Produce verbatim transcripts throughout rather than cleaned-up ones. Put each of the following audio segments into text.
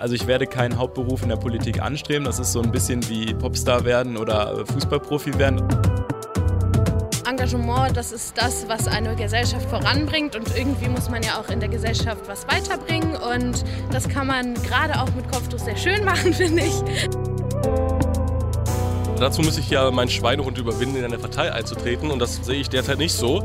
Also ich werde keinen Hauptberuf in der Politik anstreben. Das ist so ein bisschen wie Popstar werden oder Fußballprofi werden. Engagement, das ist das, was eine Gesellschaft voranbringt, und irgendwie muss man ja auch in der Gesellschaft was weiterbringen, und das kann man gerade auch mit Kopftuch sehr schön machen, finde ich. Dazu muss ich ja meinen Schweinehund überwinden, in eine Partei einzutreten, und das sehe ich derzeit nicht so.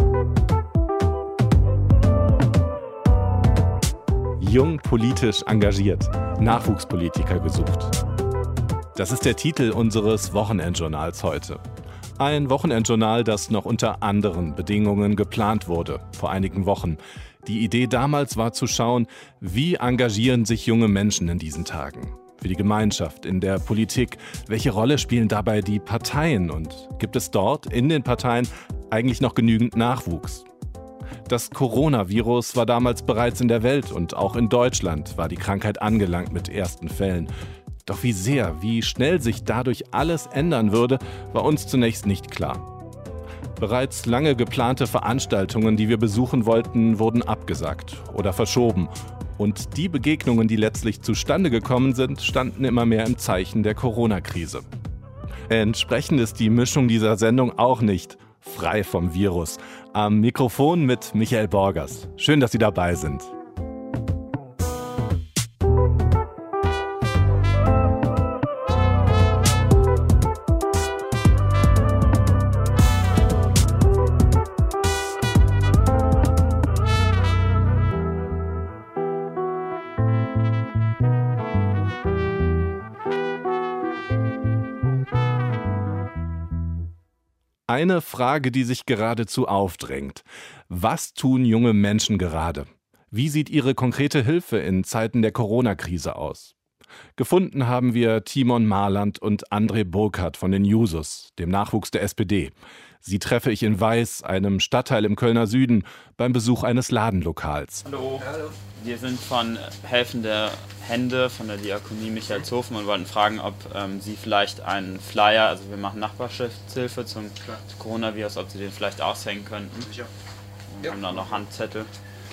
Jung politisch engagiert, Nachwuchspolitiker gesucht. Das ist der Titel unseres Wochenendjournals heute. Ein Wochenendjournal, das noch unter anderen Bedingungen geplant wurde, vor einigen Wochen. Die Idee damals war zu schauen, wie engagieren sich junge Menschen in diesen Tagen? Für die Gemeinschaft, in der Politik, welche Rolle spielen dabei die Parteien, und gibt es dort in den Parteien eigentlich noch genügend Nachwuchs? Das Coronavirus war damals bereits in der Welt, und auch in Deutschland war die Krankheit angelangt mit ersten Fällen. Doch wie sehr, wie schnell sich dadurch alles ändern würde, war uns zunächst nicht klar. Bereits lange geplante Veranstaltungen, die wir besuchen wollten, wurden abgesagt oder verschoben. Und die Begegnungen, die letztlich zustande gekommen sind, standen immer mehr im Zeichen der Corona-Krise. Entsprechend ist die Mischung dieser Sendung auch nicht frei vom Virus. Am Mikrofon mit Michael Borgers. Schön, dass Sie dabei sind. Eine Frage, die sich geradezu aufdrängt. Was tun junge Menschen gerade? Wie sieht ihre konkrete Hilfe in Zeiten der Corona-Krise aus? Gefunden haben wir Timon Marland und André Burkhardt von den Jusos, dem Nachwuchs der S P D. Sie treffe ich in Weiß, einem Stadtteil im Kölner Süden, beim Besuch eines Ladenlokals. Hallo. Hallo. Wir sind von Helfende Hände von der Diakonie Michaelshofen und wollten fragen, ob ähm, Sie vielleicht einen Flyer, also wir machen Nachbarschaftshilfe zum Klar. Coronavirus, ob Sie den vielleicht aushängen könnten. Ja. Wir ja. haben da noch Handzettel.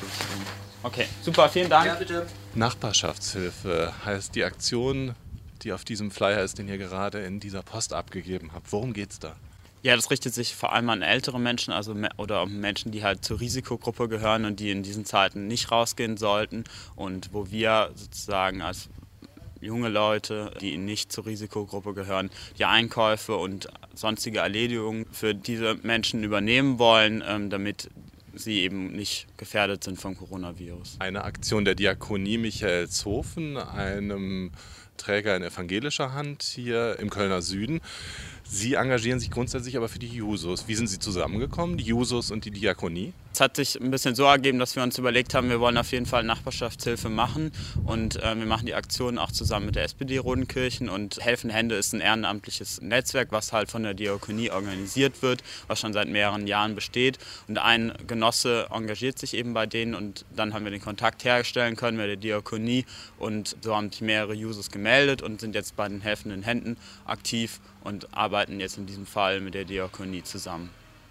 Okay, super, vielen Dank. Ja, bitte. Nachbarschaftshilfe heißt die Aktion, die auf diesem Flyer ist, den ihr gerade in dieser Post abgegeben habt. Worum geht's da? Ja, das richtet sich vor allem an ältere Menschen, also oder um Menschen, die halt zur Risikogruppe gehören und die in diesen Zeiten nicht rausgehen sollten, und wo wir sozusagen als junge Leute, die nicht zur Risikogruppe gehören, die Einkäufe und sonstige Erledigungen für diese Menschen übernehmen wollen, damit sie eben nicht gefährdet sind vom Coronavirus. Eine Aktion der Diakonie Michaelshofen, einem Träger in evangelischer Hand hier im Kölner Süden. Sie engagieren sich grundsätzlich aber für die Jusos. Wie sind Sie zusammengekommen, die Jusos und die Diakonie? Es hat sich ein bisschen so ergeben, dass wir uns überlegt haben, wir wollen auf jeden Fall Nachbarschaftshilfe machen, und äh, wir machen die Aktion auch zusammen mit der S P D Rodenkirchen, und Helfende Hände ist ein ehrenamtliches Netzwerk, was halt von der Diakonie organisiert wird, was schon seit mehreren Jahren besteht, und ein Genosse engagiert sich eben bei denen, und dann haben wir den Kontakt herstellen können mit der Diakonie, und so haben sich mehrere Jusos gemeldet und sind jetzt bei den Helfenden Händen aktiv und arbeiten jetzt in diesem Fall mit der Diakonie zusammen.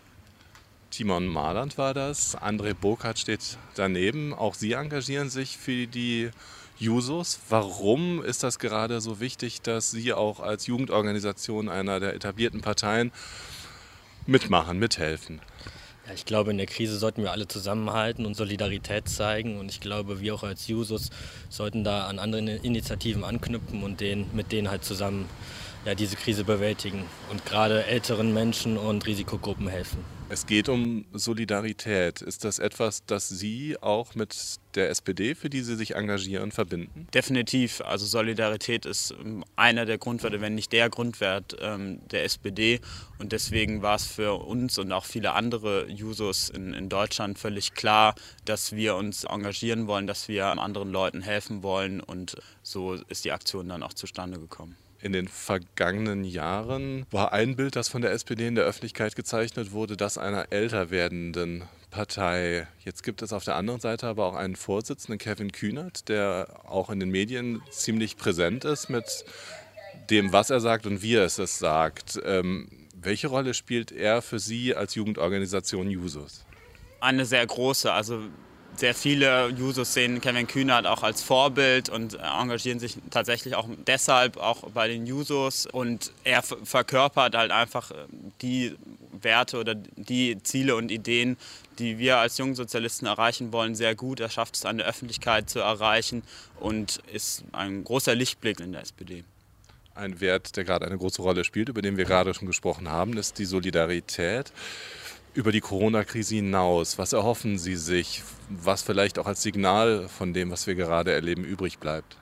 Timon Marland war das, André Burkhardt steht daneben. Auch Sie engagieren sich für die Jusos. Warum ist das gerade so wichtig, dass Sie auch als Jugendorganisation einer der etablierten Parteien mitmachen, mithelfen? Ja, ich glaube, in der Krise sollten wir alle zusammenhalten und Solidarität zeigen, und ich glaube, wir auch als Jusos sollten da an andere Initiativen anknüpfen und denen, mit denen halt zusammen ja, diese Krise bewältigen und gerade älteren Menschen und Risikogruppen helfen. Es geht um Solidarität. Ist das etwas, das Sie auch mit der S P D, für die Sie sich engagieren, verbinden? Definitiv. Also Solidarität ist einer der Grundwerte, wenn nicht der Grundwert ähm, der S P D. Und deswegen war es für uns und auch viele andere Jusos in, in Deutschland völlig klar, dass wir uns engagieren wollen, dass wir anderen Leuten helfen wollen. Und so ist die Aktion dann auch zustande gekommen. In den vergangenen Jahren war ein Bild, das von der S P D in der Öffentlichkeit gezeichnet wurde, das einer älter werdenden Partei. Jetzt gibt es auf der anderen Seite aber auch einen Vorsitzenden, Kevin Kühnert, der auch in den Medien ziemlich präsent ist mit dem, was er sagt und wie er es sagt. Ähm, welche Rolle spielt er für Sie als Jugendorganisation Jusos? Eine sehr große. Also Sehr viele Jusos sehen Kevin Kühnert auch als Vorbild und engagieren sich tatsächlich auch deshalb auch bei den Jusos. Und er verkörpert halt einfach die Werte oder die Ziele und Ideen, die wir als Jungsozialisten erreichen wollen, sehr gut. Er schafft es, eine Öffentlichkeit zu erreichen und ist ein großer Lichtblick in der S P D. Ein Wert, der gerade eine große Rolle spielt, über den wir gerade schon gesprochen haben, ist die Solidarität. Über die Corona-Krise hinaus, was erhoffen Sie sich, was vielleicht auch als Signal von dem, was wir gerade erleben, übrig bleibt?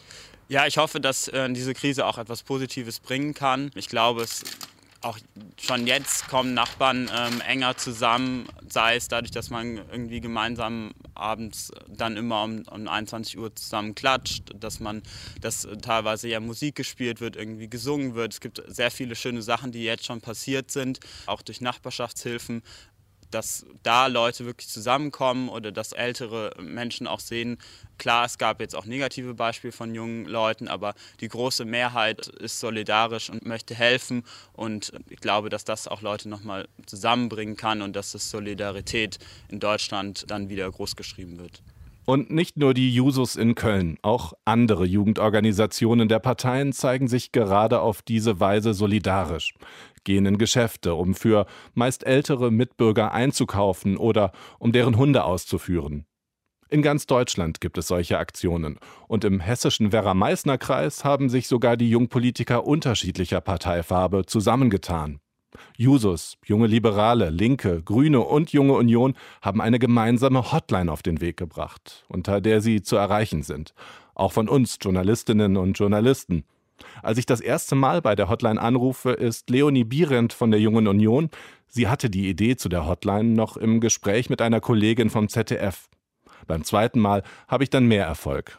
Ja, ich hoffe, dass äh, diese Krise auch etwas Positives bringen kann. Ich glaube, es auch schon jetzt kommen Nachbarn ähm, enger zusammen, sei es dadurch, dass man irgendwie gemeinsam abends dann immer um, um einundzwanzig Uhr zusammen klatscht, dass man, dass teilweise ja Musik gespielt wird, irgendwie gesungen wird. Es gibt sehr viele schöne Sachen, die jetzt schon passiert sind, auch durch Nachbarschaftshilfen, dass da Leute wirklich zusammenkommen oder dass ältere Menschen auch sehen, klar, es gab jetzt auch negative Beispiele von jungen Leuten, aber die große Mehrheit ist solidarisch und möchte helfen und ich glaube, dass das auch Leute nochmal zusammenbringen kann und dass das Solidarität in Deutschland dann wieder großgeschrieben wird. Und nicht nur die Jusos in Köln, auch andere Jugendorganisationen der Parteien zeigen sich gerade auf diese Weise solidarisch, gehen in Geschäfte, um für meist ältere Mitbürger einzukaufen oder um deren Hunde auszuführen. In ganz Deutschland gibt es solche Aktionen und im hessischen Werra-Meißner-Kreis haben sich sogar die Jungpolitiker unterschiedlicher Parteifarbe zusammengetan. Jusos, Junge Liberale, Linke, Grüne und Junge Union haben eine gemeinsame Hotline auf den Weg gebracht, unter der sie zu erreichen sind. Auch von uns, Journalistinnen und Journalisten. Als ich das erste Mal bei der Hotline anrufe, ist Leonie Bierend von der Jungen Union. Sie hatte die Idee zu der Hotline noch im Gespräch mit einer Kollegin vom Z D F. Beim zweiten Mal habe ich dann mehr Erfolg.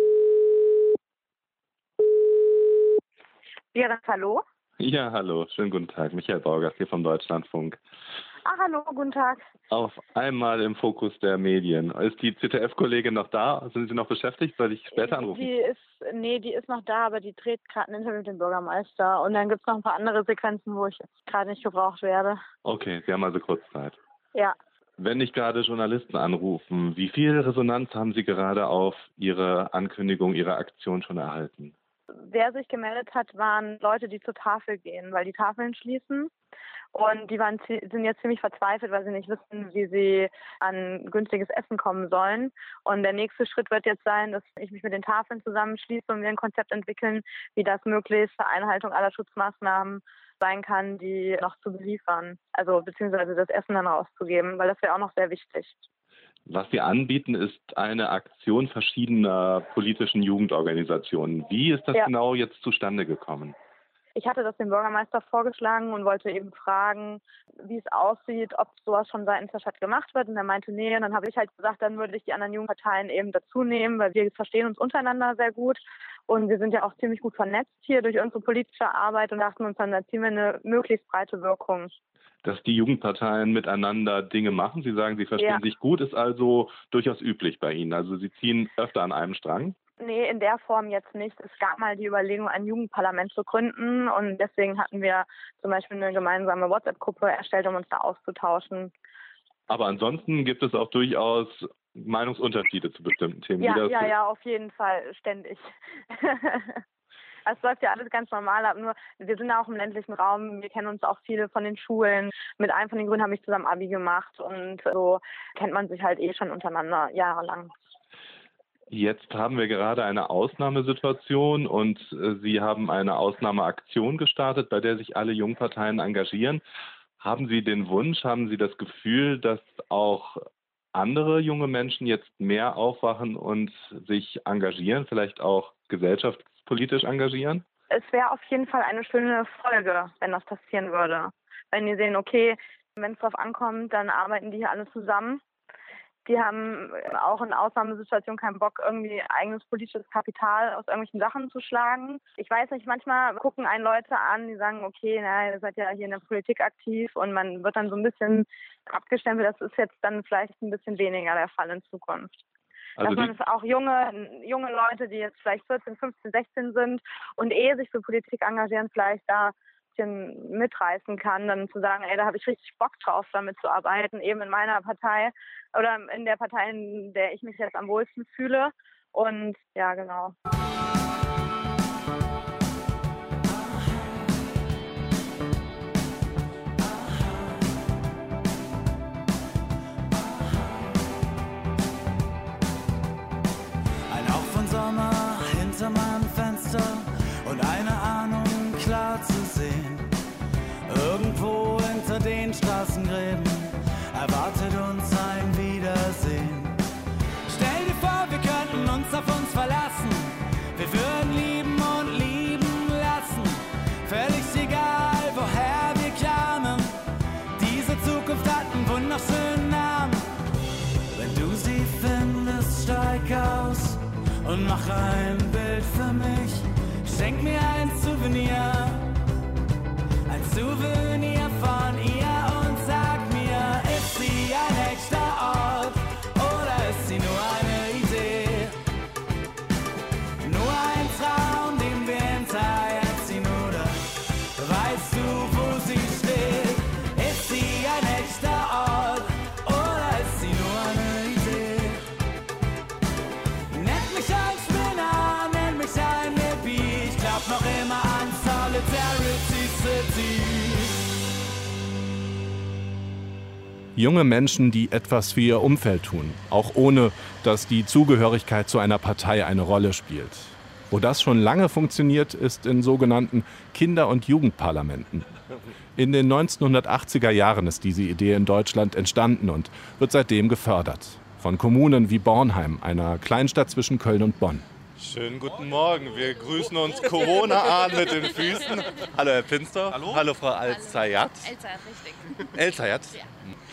Bierend, hallo? Ja, hallo, schönen guten Tag. Michael Baugast hier vom Deutschlandfunk. Ah, hallo, guten Tag. Auf einmal im Fokus der Medien. Ist die Z D F-Kollegin noch da? Sind Sie noch beschäftigt? Soll ich später anrufen? Die ist, nee, die ist noch da, aber die dreht gerade ein Interview mit dem Bürgermeister. Und dann gibt es noch ein paar andere Sequenzen, wo ich jetzt gerade nicht gebraucht werde. Okay, Sie haben also kurz Zeit. Ja. Wenn nicht gerade Journalisten anrufen, wie viel Resonanz haben Sie gerade auf Ihre Ankündigung, Ihre Aktion schon erhalten? Wer sich gemeldet hat, waren Leute, die zur Tafel gehen, weil die Tafeln schließen. Und die waren, sind jetzt ziemlich verzweifelt, weil sie nicht wissen, wie sie an günstiges Essen kommen sollen. Und der nächste Schritt wird jetzt sein, dass ich mich mit den Tafeln zusammenschließe und wir ein Konzept entwickeln, wie das möglichst zur Einhaltung aller Schutzmaßnahmen sein kann, die noch zu beliefern. Also beziehungsweise das Essen dann rauszugeben, weil das wäre auch noch sehr wichtig. Was Sie anbieten, ist eine Aktion verschiedener politischen Jugendorganisationen. Wie ist das ja. genau jetzt zustande gekommen? Ich hatte das dem Bürgermeister vorgeschlagen und wollte eben fragen, wie es aussieht, ob sowas schon seitens der Stadt gemacht wird. Und er meinte, nee. Und dann habe ich halt gesagt, dann würde ich die anderen Jugendparteien eben dazu nehmen, weil wir verstehen uns untereinander sehr gut. Und wir sind ja auch ziemlich gut vernetzt hier durch unsere politische Arbeit und dachten uns dann, da ziehen wir eine möglichst breite Wirkung. Dass die Jugendparteien miteinander Dinge machen, Sie sagen, Sie verstehen ja. sich gut, ist also durchaus üblich bei Ihnen. Also Sie ziehen öfter an einem Strang? Nee, in der Form jetzt nicht. Es gab mal die Überlegung, ein Jugendparlament zu gründen und deswegen hatten wir zum Beispiel eine gemeinsame WhatsApp-Gruppe erstellt, um uns da auszutauschen. Aber ansonsten gibt es auch durchaus Meinungsunterschiede zu bestimmten Themen. Ja, ja, ja, auf jeden Fall, ständig. Es läuft ja alles ganz normal ab, nur wir sind ja auch im ländlichen Raum, wir kennen uns auch viele von den Schulen. Mit einem von den Grünen habe ich zusammen Abi gemacht und so kennt man sich halt eh schon untereinander jahrelang. Jetzt haben wir gerade eine Ausnahmesituation und äh, Sie haben eine Ausnahmeaktion gestartet, bei der sich alle Jungparteien engagieren. Haben Sie den Wunsch, haben Sie das Gefühl, dass auch andere junge Menschen jetzt mehr aufwachen und sich engagieren, vielleicht auch gesellschaftspolitisch engagieren? Es wäre auf jeden Fall eine schöne Folge, wenn das passieren würde. Wenn die sehen, okay, wenn es drauf ankommt, dann arbeiten die hier alle zusammen. Die haben auch in Ausnahmesituationen keinen Bock, irgendwie eigenes politisches Kapital aus irgendwelchen Sachen zu schlagen. Ich weiß nicht, manchmal gucken einen Leute an, die sagen, okay, na, ihr seid ja hier in der Politik aktiv und man wird dann so ein bisschen abgestempelt. Das ist jetzt dann vielleicht ein bisschen weniger der Fall in Zukunft. Also dass man es auch junge, junge Leute, die jetzt vielleicht vierzehn, fünfzehn, sechzehn sind und eh sich für Politik engagieren, vielleicht da bisschen mitreißen kann, dann zu sagen, ey, da habe ich richtig Bock drauf, damit zu arbeiten, eben in meiner Partei oder in der Partei, in der ich mich jetzt am wohlsten fühle. Und ja, genau. Hinter meinem Fenster und eine Ahnung klar zu sehen. Irgendwo hinter den Straßengräben erwartet uns ein Wiedersehen. Stell dir vor, wir könnten uns auf uns verlassen. Wir würden lieben und lieben lassen. Völlig egal, woher wir kamen. Diese Zukunft hat einen wunderschönen Namen. Wenn du sie findest, steig aus und mach ein Bild für mich. Schenk mir ein Souvenir, ein Souvenir von ihr und sag mir, ist sie ein echter Ort oder ist sie nur eine Idee? Nur ein Traum, den wir hinterher ziehen, oder weißt du, wo sie steht? Ist sie ein echter Ort oder ist sie nur eine Idee? Nennt mich ein Spinner, nennt mich ein Hippie, ich glaub noch immer an Solidarity City. Junge Menschen, die etwas für ihr Umfeld tun, auch ohne, dass die Zugehörigkeit zu einer Partei eine Rolle spielt. Wo das schon lange funktioniert, ist in sogenannten Kinder- und Jugendparlamenten. In den neunzehnhundertachtziger Jahren ist diese Idee in Deutschland entstanden und wird seitdem gefördert. Von Kommunen wie Bornheim, einer Kleinstadt zwischen Köln und Bonn. Schönen guten Morgen. Wir grüßen uns Corona an mit den Füßen. Hallo Herr Pinstor. Hallo. Hallo Frau Al-Zayat. El-Zayat, richtig. El-Zayat. Ja.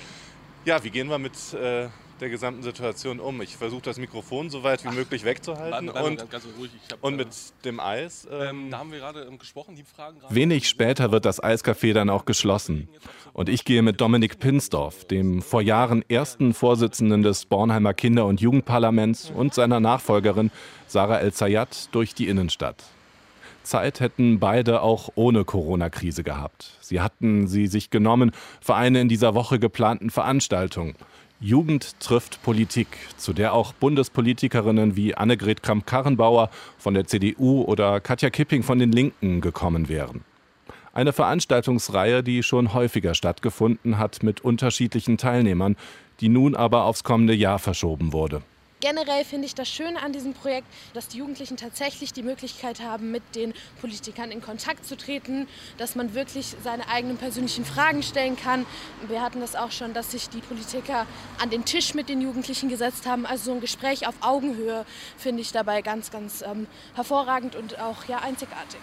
Ja, wie gehen wir mit äh, der gesamten Situation um? Ich versuche das Mikrofon so weit wie möglich wegzuhalten. Nein, und, ganz, ganz ruhig. Ich hab, und äh, mit dem Eis. Ähm, da haben wir gerade ähm, gesprochen, die Fragen gerade. Wenig später wird das Eiscafé dann auch geschlossen. Und ich gehe mit Dominik Pinsdorf, dem vor Jahren ersten Vorsitzenden des Bornheimer Kinder- und Jugendparlaments, und seiner Nachfolgerin Sarah El-Zayat durch die Innenstadt. Zeit hätten beide auch ohne Corona-Krise gehabt. Sie hatten sie sich genommen für eine in dieser Woche geplanten Veranstaltung. Jugend trifft Politik, zu der auch Bundespolitikerinnen wie Annegret Kramp-Karrenbauer von der C D U oder Katja Kipping von den Linken gekommen wären. Eine Veranstaltungsreihe, die schon häufiger stattgefunden hat mit unterschiedlichen Teilnehmern, die nun aber aufs kommende Jahr verschoben wurde. Generell finde ich das Schöne an diesem Projekt, dass die Jugendlichen tatsächlich die Möglichkeit haben, mit den Politikern in Kontakt zu treten, dass man wirklich seine eigenen persönlichen Fragen stellen kann. Wir hatten das auch schon, dass sich die Politiker an den Tisch mit den Jugendlichen gesetzt haben. Also so ein Gespräch auf Augenhöhe finde ich dabei ganz, ganz ähm, hervorragend und auch ja, einzigartig.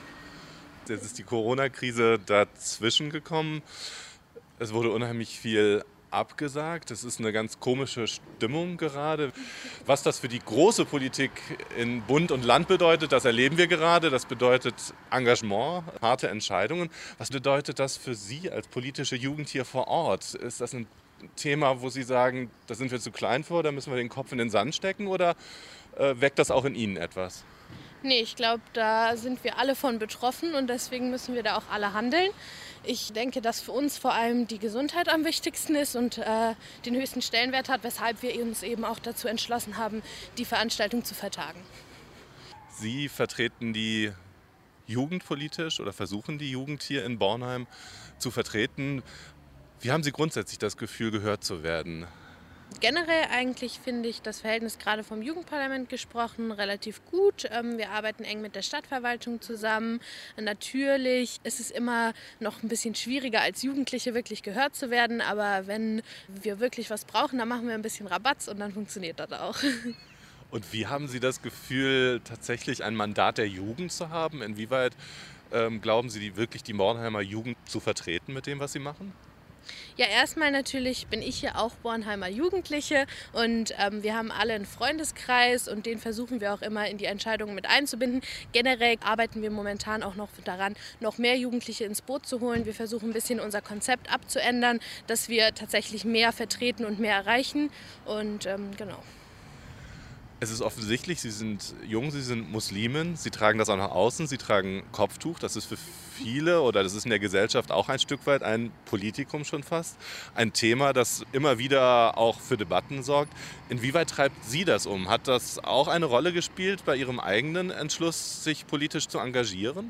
Jetzt ist die Corona-Krise dazwischen gekommen. Es wurde unheimlich viel abgesagt. Es ist eine ganz komische Stimmung gerade. Was das für die große Politik in Bund und Land bedeutet, das erleben wir gerade. Das bedeutet Engagement, harte Entscheidungen. Was bedeutet das für Sie als politische Jugend hier vor Ort? Ist das ein Thema, wo Sie sagen, da sind wir zu klein für, da müssen wir den Kopf in den Sand stecken, oder äh, weckt das auch in Ihnen etwas? Nee, ich glaube, da sind wir alle von betroffen und deswegen müssen wir da auch alle handeln. Ich denke, dass für uns vor allem die Gesundheit am wichtigsten ist und äh, den höchsten Stellenwert hat, weshalb wir uns eben auch dazu entschlossen haben, die Veranstaltung zu vertagen. Sie vertreten die Jugend politisch oder versuchen die Jugend hier in Bornheim zu vertreten. Wie haben Sie grundsätzlich das Gefühl, gehört zu werden? Generell eigentlich finde ich das Verhältnis, gerade vom Jugendparlament gesprochen, relativ gut. Wir arbeiten eng mit der Stadtverwaltung zusammen. Natürlich ist es immer noch ein bisschen schwieriger, als Jugendliche wirklich gehört zu werden. Aber wenn wir wirklich was brauchen, dann machen wir ein bisschen Rabatz und dann funktioniert das auch. Und wie haben Sie das Gefühl, tatsächlich ein Mandat der Jugend zu haben? Inwieweit ähm, glauben Sie, die, wirklich die Bornheimer Jugend zu vertreten mit dem, was Sie machen? Ja, erstmal natürlich bin ich hier auch Bornheimer Jugendliche und ähm, wir haben alle einen Freundeskreis und den versuchen wir auch immer in die Entscheidungen mit einzubinden. Generell arbeiten wir momentan auch noch daran, noch mehr Jugendliche ins Boot zu holen. Wir versuchen ein bisschen unser Konzept abzuändern, dass wir tatsächlich mehr vertreten und mehr erreichen und ähm, genau. Es ist offensichtlich, Sie sind jung, Sie sind Muslimen, Sie tragen das auch nach außen, Sie tragen Kopftuch. Das ist für viele, oder das ist in der Gesellschaft auch ein Stück weit ein Politikum schon fast, ein Thema, das immer wieder auch für Debatten sorgt. Inwieweit treibt Sie das um? Hat das auch eine Rolle gespielt bei Ihrem eigenen Entschluss, sich politisch zu engagieren?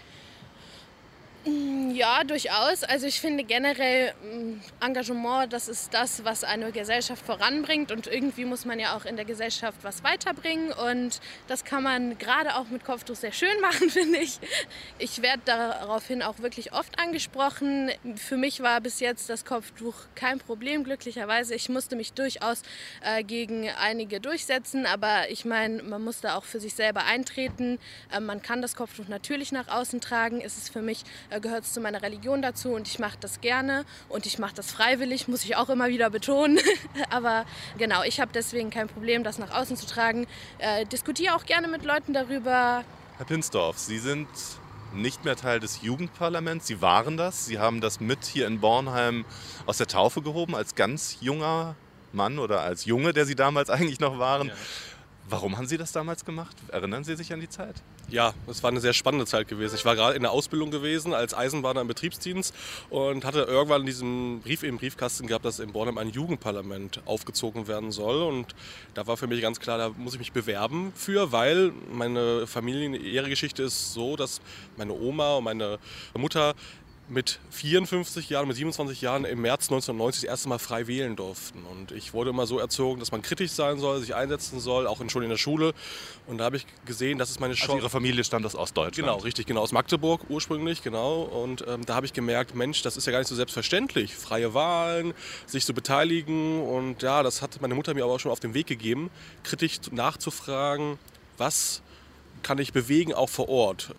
Ja, durchaus. Also ich finde generell Engagement, das ist das, was eine Gesellschaft voranbringt, und irgendwie muss man ja auch in der Gesellschaft was weiterbringen, und das kann man gerade auch mit Kopftuch sehr schön machen, finde ich. Ich werde daraufhin auch wirklich oft angesprochen. Für mich war bis jetzt das Kopftuch kein Problem, glücklicherweise. Ich musste mich durchaus äh, gegen einige durchsetzen, aber ich meine, man muss da auch für sich selber eintreten. Äh, man kann das Kopftuch natürlich nach außen tragen. Es ist für mich gehört es zu meiner Religion dazu, und ich mache das gerne und ich mache das freiwillig, muss ich auch immer wieder betonen. Aber genau, ich habe deswegen kein Problem, das nach außen zu tragen. Äh, diskutiere auch gerne mit Leuten darüber. Herr Pinsdorf, Sie sind nicht mehr Teil des Jugendparlaments. Sie waren das. Sie haben das mit hier in Bornheim aus der Taufe gehoben als ganz junger Mann oder als Junge, der Sie damals eigentlich noch waren. Ja. Warum haben Sie das damals gemacht? Erinnern Sie sich an die Zeit? Ja, es war eine sehr spannende Zeit gewesen. Ich war gerade in der Ausbildung gewesen als Eisenbahner im Betriebsdienst und hatte irgendwann diesen Brief im Briefkasten gehabt, dass in Bornheim ein Jugendparlament aufgezogen werden soll. Und da war für mich ganz klar, da muss ich mich bewerben für, weil meine Familienehregeschichte ist so, dass meine Oma und meine Mutter mit vierundfünfzig Jahren, mit siebenundzwanzig Jahren im März neunzehnhundertneunzig das erste Mal frei wählen durften. Und ich wurde immer so erzogen, dass man kritisch sein soll, sich einsetzen soll, auch schon in der Schule. Und da habe ich gesehen, das ist meine Chance. Also Ihre Familie stammt aus Ostdeutschland? Genau, richtig, genau, aus Magdeburg ursprünglich, genau. Und ähm, da habe ich gemerkt, Mensch, das ist ja gar nicht so selbstverständlich. Freie Wahlen, sich zu beteiligen. Und ja, das hat meine Mutter mir aber auch schon auf den Weg gegeben, kritisch nachzufragen, was kann ich bewegen, auch vor Ort.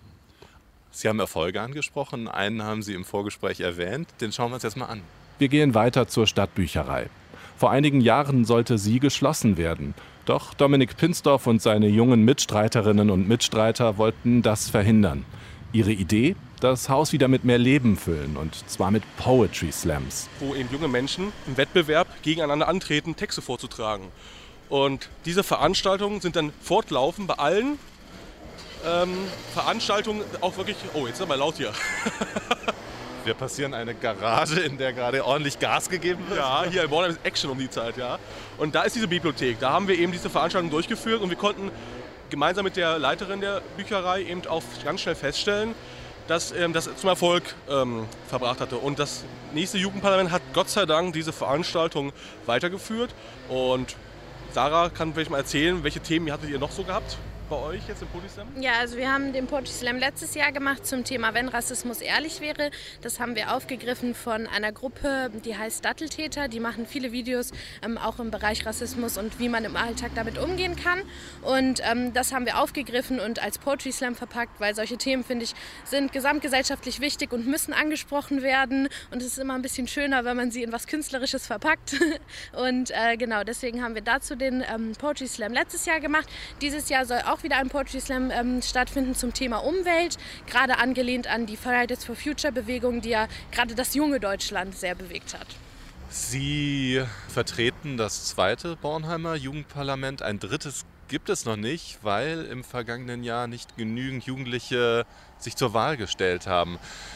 Sie haben Erfolge angesprochen, einen haben Sie im Vorgespräch erwähnt, den schauen wir uns jetzt mal an. Wir gehen weiter zur Stadtbücherei. Vor einigen Jahren sollte sie geschlossen werden. Doch Dominik Pinsdorf und seine jungen Mitstreiterinnen und Mitstreiter wollten das verhindern. Ihre Idee? Das Haus wieder mit mehr Leben füllen, und zwar mit Poetry Slams. Wo eben junge Menschen im Wettbewerb gegeneinander antreten, Texte vorzutragen. Und diese Veranstaltungen sind dann fortlaufend bei allen Ähm, Veranstaltungen auch wirklich... Oh, jetzt ist aber laut hier. Wir passieren eine Garage, in der gerade ordentlich Gas gegeben wird. Ja, hier in Bornheim ist Action um die Zeit, ja. Und da ist diese Bibliothek. Da haben wir eben diese Veranstaltung durchgeführt und wir konnten gemeinsam mit der Leiterin der Bücherei eben auch ganz schnell feststellen, dass ähm, das zum Erfolg ähm, verbracht hatte. Und das nächste Jugendparlament hat Gott sei Dank diese Veranstaltung weitergeführt. Und Sarah kann vielleicht mal erzählen, welche Themen hattet ihr noch so gehabt bei euch jetzt im Poetry Slam? Ja, also wir haben den Poetry Slam letztes Jahr gemacht zum Thema Wenn Rassismus ehrlich wäre. Das haben wir aufgegriffen von einer Gruppe, die heißt Datteltäter. Die machen viele Videos, ähm, auch im Bereich Rassismus und wie man im Alltag damit umgehen kann. Und ähm, das haben wir aufgegriffen und als Poetry Slam verpackt, weil solche Themen, finde ich, sind gesamtgesellschaftlich wichtig und müssen angesprochen werden. Und es ist immer ein bisschen schöner, wenn man sie in was Künstlerisches verpackt. Und äh, genau, deswegen haben wir dazu den ähm, Poetry Slam letztes Jahr gemacht. Dieses Jahr soll auch wieder ein Poetry Slam ähm, stattfinden zum Thema Umwelt, gerade angelehnt an die Fridays for Future Bewegung, die ja gerade das junge Deutschland sehr bewegt hat. Sie vertreten das zweite Bornheimer Jugendparlament. Ein drittes gibt es noch nicht, weil im vergangenen Jahr nicht genügend Jugendliche sich zur Wahl gestellt haben.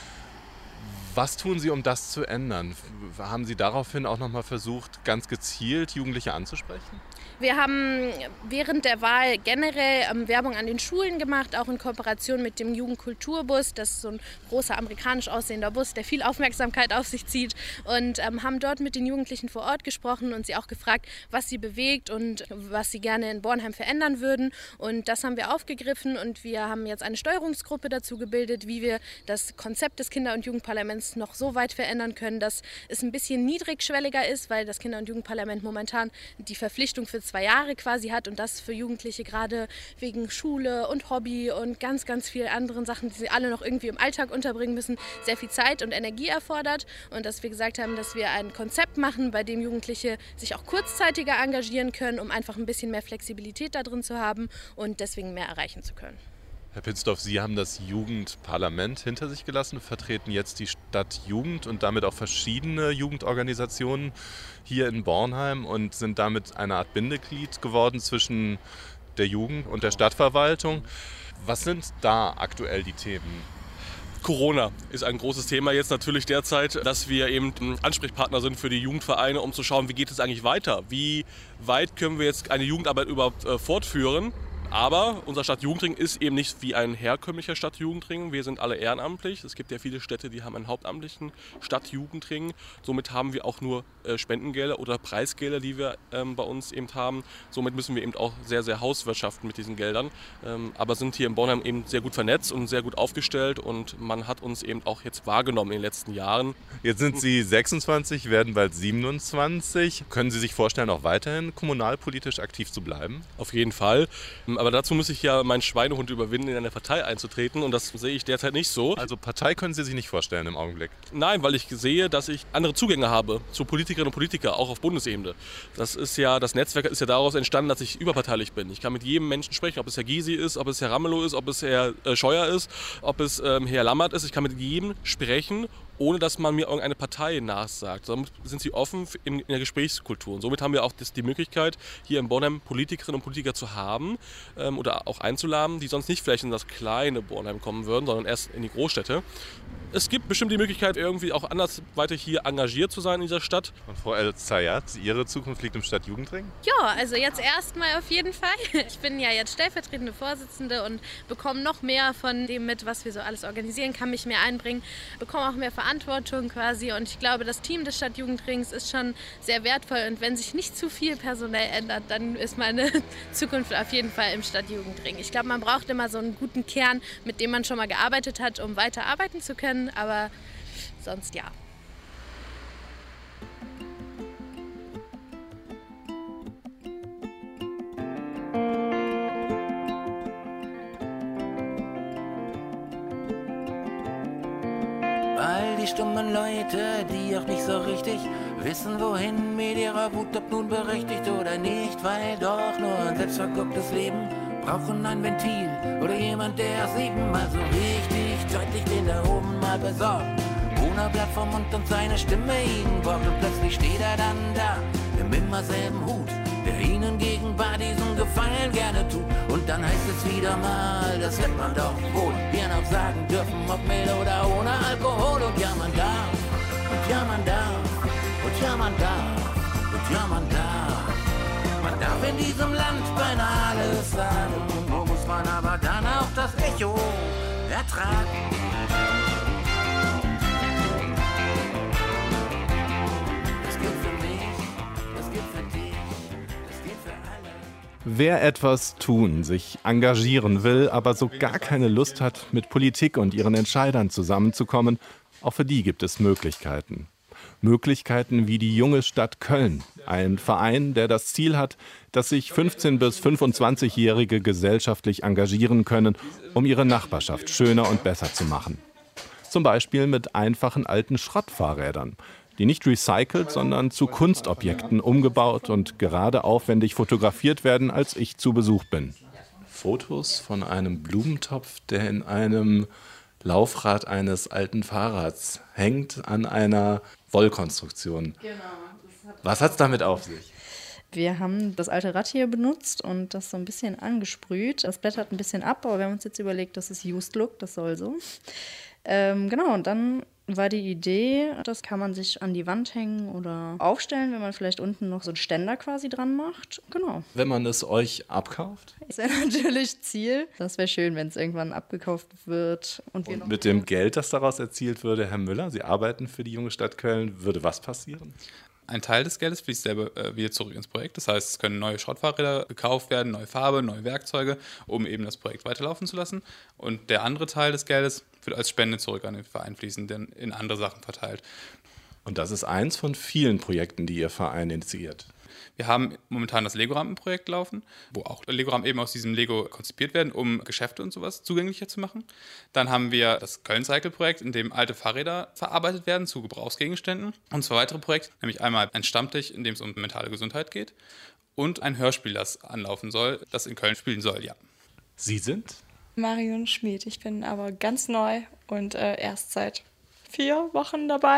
Was tun Sie, um das zu ändern? Haben Sie daraufhin auch noch mal versucht, ganz gezielt Jugendliche anzusprechen? Wir haben während der Wahl generell ähm, Werbung an den Schulen gemacht, auch in Kooperation mit dem Jugendkulturbus. Das ist so ein großer amerikanisch aussehender Bus, der viel Aufmerksamkeit auf sich zieht. Und ähm, haben dort mit den Jugendlichen vor Ort gesprochen und sie auch gefragt, was sie bewegt und was sie gerne in Bornheim verändern würden. Und das haben wir aufgegriffen und wir haben jetzt eine Steuerungsgruppe dazu gebildet, wie wir das Konzept des Kinder- und Jugendparlaments noch so weit verändern können, dass es ein bisschen niedrigschwelliger ist, weil das Kinder- und Jugendparlament momentan die Verpflichtung für zwei Jahre quasi hat und das für Jugendliche gerade wegen Schule und Hobby und ganz, ganz vielen anderen Sachen, die sie alle noch irgendwie im Alltag unterbringen müssen, sehr viel Zeit und Energie erfordert. Und dass wir gesagt haben, dass wir ein Konzept machen, bei dem Jugendliche sich auch kurzzeitiger engagieren können, um einfach ein bisschen mehr Flexibilität da drin zu haben und deswegen mehr erreichen zu können. Herr Pinsdorf, Sie haben das Jugendparlament hinter sich gelassen, vertreten jetzt die Stadtjugend und damit auch verschiedene Jugendorganisationen hier in Bornheim und sind damit eine Art Bindeglied geworden zwischen der Jugend und der Stadtverwaltung. Was sind da aktuell die Themen? Corona ist ein großes Thema jetzt natürlich derzeit, dass wir eben Ansprechpartner sind für die Jugendvereine, um zu schauen, wie geht es eigentlich weiter? Wie weit können wir jetzt eine Jugendarbeit überhaupt äh, fortführen? Aber unser Stadtjugendring ist eben nicht wie ein herkömmlicher Stadtjugendring. Wir sind alle ehrenamtlich. Es gibt ja viele Städte, die haben einen hauptamtlichen Stadtjugendring. Somit haben wir auch nur äh, Spendengelder oder Preisgelder, die wir ähm, bei uns eben haben. Somit müssen wir eben auch sehr, sehr hauswirtschaften mit diesen Geldern. Ähm, aber sind hier in Bornheim eben sehr gut vernetzt und sehr gut aufgestellt. Und man hat uns eben auch jetzt wahrgenommen in den letzten Jahren. Jetzt sind Sie sechsundzwanzig, werden bald siebenundzwanzig. Können Sie sich vorstellen, auch weiterhin kommunalpolitisch aktiv zu bleiben? Auf jeden Fall. Aber dazu muss ich ja meinen Schweinehund überwinden, in eine Partei einzutreten. Und das sehe ich derzeit nicht so. Also Partei können Sie sich nicht vorstellen im Augenblick? Nein, weil ich sehe, dass ich andere Zugänge habe zu Politikerinnen und Politikern, auch auf Bundesebene. Das ist ja, das Netzwerk ist ja daraus entstanden, dass ich überparteilich bin. Ich kann mit jedem Menschen sprechen, ob es Herr Gysi ist, ob es Herr Ramelow ist, ob es Herr äh, Scheuer ist, ob es ähm, Herr Lammert ist. Ich kann mit jedem sprechen, ohne dass man mir irgendeine Partei nachsagt. Somit sind sie offen in, in der Gesprächskultur. Und somit haben wir auch das, die Möglichkeit, hier in Bornheim Politikerinnen und Politiker zu haben ähm, oder auch einzuladen, die sonst nicht vielleicht in das kleine Bornheim kommen würden, sondern erst in die Großstädte. Es gibt bestimmt die Möglichkeit, irgendwie auch andersweitig hier engagiert zu sein in dieser Stadt. Und Frau El-Zayat, Ihre Zukunft liegt im Stadtjugendring? Ja, also jetzt erstmal auf jeden Fall. Ich bin ja jetzt stellvertretende Vorsitzende und bekomme noch mehr von dem mit, was wir so alles organisieren, kann mich mehr einbringen, bekomme auch mehr Verantwortung quasi. Und ich glaube, das Team des Stadtjugendrings ist schon sehr wertvoll. Und wenn sich nicht zu viel personell ändert, dann ist meine Zukunft auf jeden Fall im Stadtjugendring. Ich glaube, man braucht immer so einen guten Kern, mit dem man schon mal gearbeitet hat, um weiter arbeiten zu können. Aber sonst ja. All die stummen Leute, die auch nicht so richtig wissen, wohin mit ihrer Wut, ob nun berechtigt oder nicht, weil doch nur ein selbstvergucktes Leben brauchen ein Ventil oder jemand, der es siebenmal so richtig deutlich den da oben mal besorgt. Ohne Blatt vom Mund und seine Stimme ihn borgt und plötzlich steht er dann da im immer selben Hut, der ihnen gegenüber diesen Gefallen gerne tut. Und dann heißt es wieder mal, das wird man doch wohl hier noch sagen dürfen, ob mit oder ohne Alkohol. Und ja, man darf, und ja, man darf, und ja, man darf, und ja, man darf. Man darf in diesem Land beinahe alles sagen, und wo muss man aber dann auch das Echo ertragen? Das gilt für mich, das gilt für dich, das gilt für alle. Wer etwas tun, sich engagieren will, aber so gar keine Lust hat, mit Politik und ihren Entscheidern zusammenzukommen, auch für die gibt es Möglichkeiten. Möglichkeiten wie die junge Stadt Köln, ein Verein, der das Ziel hat, dass sich fünfzehn- bis fünfundzwanzigjährige gesellschaftlich engagieren können, um ihre Nachbarschaft schöner und besser zu machen. Zum Beispiel mit einfachen alten Schrottfahrrädern, die nicht recycelt, sondern zu Kunstobjekten umgebaut und gerade aufwendig fotografiert werden, als ich zu Besuch bin. Fotos von einem Blumentopf, der in einem Laufrad eines alten Fahrrads hängt an einer Wollkonstruktion. Genau. Was hat es damit auf sich? Wir haben das alte Rad hier benutzt und das so ein bisschen angesprüht. Das blättert ein bisschen ab, aber wir haben uns jetzt überlegt, das ist Used Look, das soll so. Ähm, genau, und dann war die Idee, das kann man sich an die Wand hängen oder aufstellen, wenn man vielleicht unten noch so einen Ständer quasi dran macht. Genau. Wenn man es euch abkauft? Das wäre natürlich Ziel. Das wäre schön, wenn es irgendwann abgekauft wird. Und, wir Und noch mit dem Geld, das daraus erzielt würde, Herr Müller, Sie arbeiten für die junge Stadt Köln, würde was passieren? Ein Teil des Geldes fließt selber äh, wieder zurück ins Projekt. Das heißt, es können neue Schrottfahrräder gekauft werden, neue Farbe, neue Werkzeuge, um eben das Projekt weiterlaufen zu lassen. Und der andere Teil des Geldes wird als Spende zurück an den Verein fließen, denn in andere Sachen verteilt. Und das ist eins von vielen Projekten, die Ihr Verein initiiert. Wir haben momentan das Lego-Rampen-Projekt laufen, wo auch Lego-Rampen eben aus diesem Lego konzipiert werden, um Geschäfte und sowas zugänglicher zu machen. Dann haben wir das Köln-Cycle-Projekt, in dem alte Fahrräder verarbeitet werden zu Gebrauchsgegenständen. Und zwei weitere Projekte, nämlich einmal ein Stammtisch, in dem es um mentale Gesundheit geht, und ein Hörspiel, das anlaufen soll, das in Köln spielen soll, ja. Sie sind? Marion Schmid. Ich bin aber ganz neu und äh, erst seit vier Wochen dabei.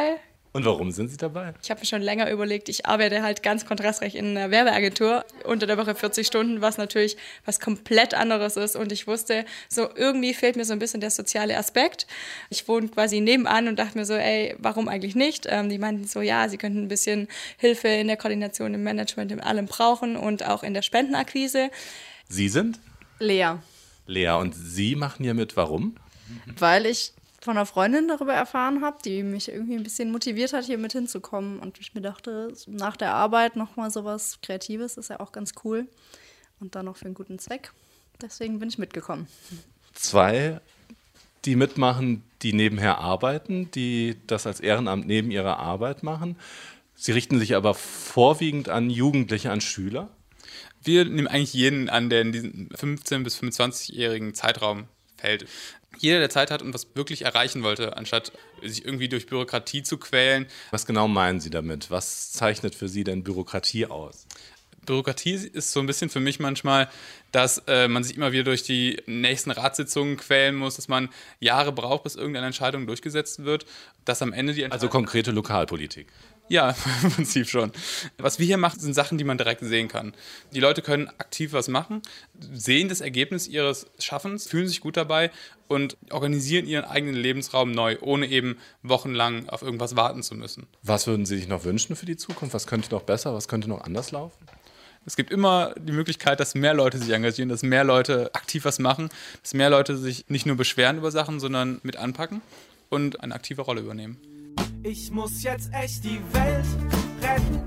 Und warum sind Sie dabei? Ich habe mir schon länger überlegt, ich arbeite halt ganz kontrastreich in einer Werbeagentur, unter der Woche vierzig Stunden, was natürlich was komplett anderes ist. Und ich wusste, so irgendwie fehlt mir so ein bisschen der soziale Aspekt. Ich wohne quasi nebenan und dachte mir so, ey, warum eigentlich nicht? Ähm, die meinten so, ja, sie könnten ein bisschen Hilfe in der Koordination, im Management, in allem brauchen und auch in der Spendenakquise. Sie sind? Lea. Lea, und Sie machen hier mit, warum? Weil ich von einer Freundin darüber erfahren habe, die mich irgendwie ein bisschen motiviert hat, hier mit hinzukommen. Und ich mir dachte, nach der Arbeit nochmal sowas Kreatives ist ja auch ganz cool. Und dann noch für einen guten Zweck. Deswegen bin ich mitgekommen. Zwei, die mitmachen, die nebenher arbeiten, die das als Ehrenamt neben ihrer Arbeit machen. Sie richten sich aber vorwiegend an Jugendliche, an Schüler. Wir nehmen eigentlich jeden an, der in diesem fünfzehn- bis fünfundzwanzigjährigen Zeitraum fällt. Jeder, der Zeit hat und was wirklich erreichen wollte, anstatt sich irgendwie durch Bürokratie zu quälen. Was genau meinen Sie damit? Was zeichnet für Sie denn Bürokratie aus? Bürokratie ist so ein bisschen für mich manchmal, dass äh, man sich immer wieder durch die nächsten Ratssitzungen quälen muss, dass man Jahre braucht, bis irgendeine Entscheidung durchgesetzt wird, dass am Ende die Entscheidung... Also konkrete Lokalpolitik? Ja, im Prinzip schon. Was wir hier machen, sind Sachen, die man direkt sehen kann. Die Leute können aktiv was machen, sehen das Ergebnis ihres Schaffens, fühlen sich gut dabei und organisieren ihren eigenen Lebensraum neu, ohne eben wochenlang auf irgendwas warten zu müssen. Was würden Sie sich noch wünschen für die Zukunft? Was könnte noch besser, was könnte noch anders laufen? Es gibt immer die Möglichkeit, dass mehr Leute sich engagieren, dass mehr Leute aktiv was machen, dass mehr Leute sich nicht nur beschweren über Sachen, sondern mit anpacken und eine aktive Rolle übernehmen. Ich muss jetzt echt die Welt retten.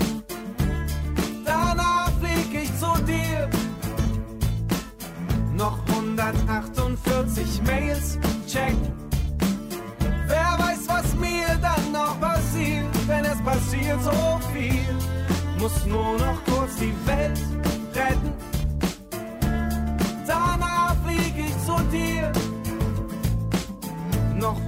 Danach flieg ich zu dir. Noch hundertachtundvierzig Mails checken. Wer weiß, was mir dann noch passiert, wenn es passiert so viel. Muss nur noch kurz die Welt retten. Danach flieg ich zu dir. Noch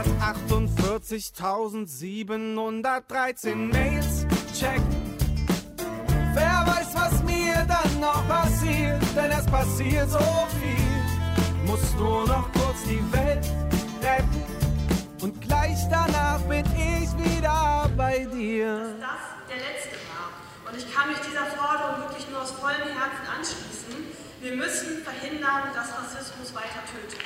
hundertachtundvierzigtausendsiebenhundertdreizehn Mails checken. Wer weiß, was mir dann noch passiert, denn es passiert so viel. Muss nur noch kurz die Welt retten und gleich danach bin ich wieder bei dir. Dass das der letzte war. Und ich kann mich dieser Forderung wirklich nur aus vollem Herzen anschließen. Wir müssen verhindern, dass Rassismus weiter tötet.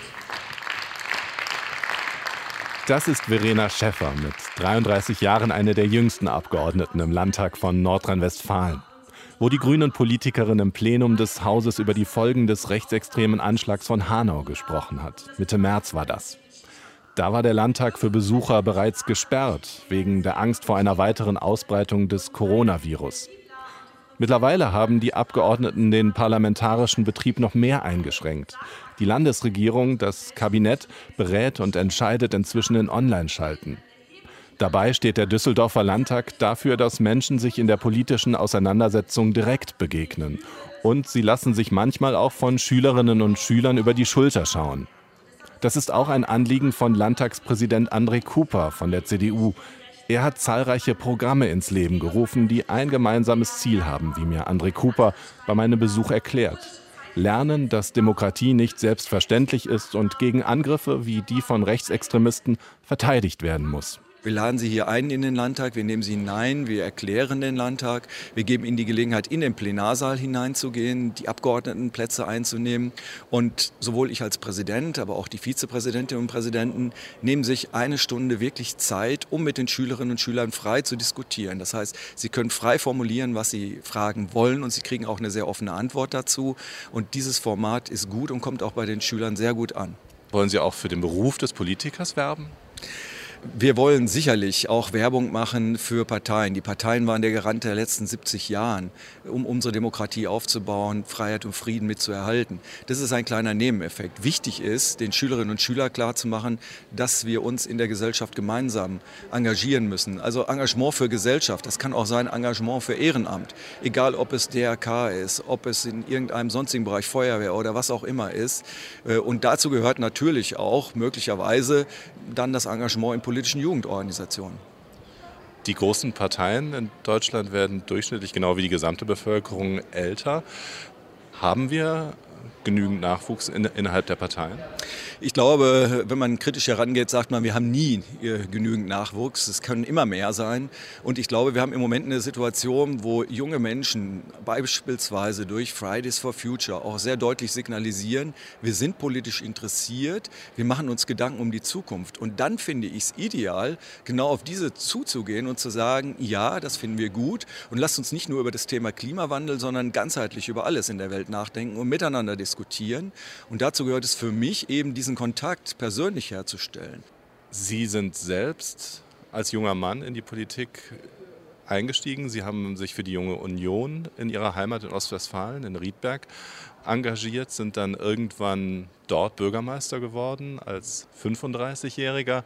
Das ist Verena Schäffer, mit dreiunddreißig Jahren eine der jüngsten Abgeordneten im Landtag von Nordrhein-Westfalen. Wo die grünen Politikerin im Plenum des Hauses über die Folgen des rechtsextremen Anschlags von Hanau gesprochen hat. Mitte März war das. Da war der Landtag für Besucher bereits gesperrt, wegen der Angst vor einer weiteren Ausbreitung des Coronavirus. Mittlerweile haben die Abgeordneten den parlamentarischen Betrieb noch mehr eingeschränkt. Die Landesregierung, das Kabinett, berät und entscheidet inzwischen in Online-Schalten. Dabei steht der Düsseldorfer Landtag dafür, dass Menschen sich in der politischen Auseinandersetzung direkt begegnen. Und sie lassen sich manchmal auch von Schülerinnen und Schülern über die Schulter schauen. Das ist auch ein Anliegen von Landtagspräsident André Cooper von der C D U. Er hat zahlreiche Programme ins Leben gerufen, die ein gemeinsames Ziel haben, wie mir André Cooper bei meinem Besuch erklärt. Lernen, dass Demokratie nicht selbstverständlich ist und gegen Angriffe wie die von Rechtsextremisten verteidigt werden muss. Wir laden Sie hier ein in den Landtag, wir nehmen Sie hinein, wir erklären den Landtag, wir geben Ihnen die Gelegenheit, in den Plenarsaal hineinzugehen, die Abgeordnetenplätze einzunehmen. Und sowohl ich als Präsident, aber auch die Vizepräsidentinnen und Präsidenten nehmen sich eine Stunde wirklich Zeit, um mit den Schülerinnen und Schülern frei zu diskutieren. Das heißt, sie können frei formulieren, was sie fragen wollen, und sie kriegen auch eine sehr offene Antwort dazu. Und dieses Format ist gut und kommt auch bei den Schülern sehr gut an. Wollen Sie auch für den Beruf des Politikers werben? Wir wollen sicherlich auch Werbung machen für Parteien. Die Parteien waren der Garant der letzten siebzig Jahren, um unsere Demokratie aufzubauen, Freiheit und Frieden mitzuerhalten. Das ist ein kleiner Nebeneffekt. Wichtig ist, den Schülerinnen und Schülern klarzumachen, dass wir uns in der Gesellschaft gemeinsam engagieren müssen. Also Engagement für Gesellschaft, das kann auch sein Engagement für Ehrenamt. Egal, ob es D R K ist, ob es in irgendeinem sonstigen Bereich Feuerwehr oder was auch immer ist. Und dazu gehört natürlich auch möglicherweise dann das Engagement in politischen Jugendorganisationen. Die großen Parteien in Deutschland werden durchschnittlich, genau wie die gesamte Bevölkerung, älter. Haben wir genügend Nachwuchs in, innerhalb der Parteien? Ich glaube, wenn man kritisch herangeht, sagt man, wir haben nie genügend Nachwuchs. Es können immer mehr sein. Und ich glaube, wir haben im Moment eine Situation, wo junge Menschen beispielsweise durch Fridays for Future auch sehr deutlich signalisieren, wir sind politisch interessiert, wir machen uns Gedanken um die Zukunft. Und dann finde ich es ideal, genau auf diese zuzugehen und zu sagen, ja, das finden wir gut. Und lasst uns nicht nur über das Thema Klimawandel, sondern ganzheitlich über alles in der Welt nachdenken und miteinander diskutieren. Und dazu gehört es für mich eben, diesen Kontakt persönlich herzustellen. Sie sind selbst als junger Mann in die Politik eingestiegen. Sie haben sich für die Junge Union in Ihrer Heimat in Ostwestfalen, in Riedberg, engagiert, sind dann irgendwann dort Bürgermeister geworden als fünfunddreißigjähriger,